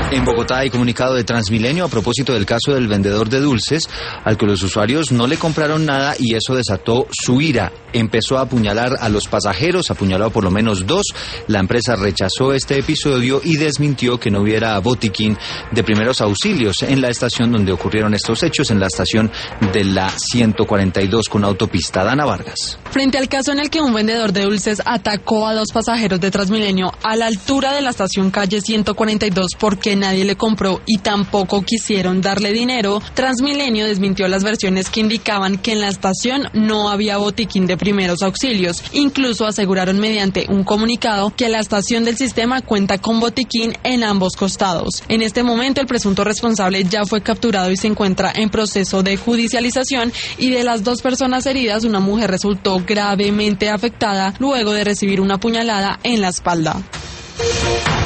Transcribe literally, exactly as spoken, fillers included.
En Bogotá hay comunicado de Transmilenio a propósito del caso del vendedor de dulces, al que los usuarios no le compraron nada y eso desató su ira. Empezó a apuñalar a los pasajeros, apuñaló a por lo menos dos. La empresa rechazó este episodio y desmintió que no hubiera botiquín de primeros auxilios en la estación donde ocurrieron estos hechos, en la estación de la ciento cuarenta y dos con autopista. Dana Vargas. Frente al caso en el que un vendedor de dulces atacó a dos pasajeros de Transmilenio a la altura de la estación calle ciento cuarenta y dos porque nadie le compró y tampoco quisieron darle dinero, Transmilenio desmintió las versiones que indicaban que en la estación no había botiquín de primeros auxilios. Incluso aseguraron mediante un comunicado que la estación del sistema cuenta con botiquín en ambos costados. En este momento el presunto responsable ya fue capturado y se encuentra en proceso de judicialización, y de las dos personas heridas, una mujer resultó gravemente afectada luego de recibir una puñalada en la espalda.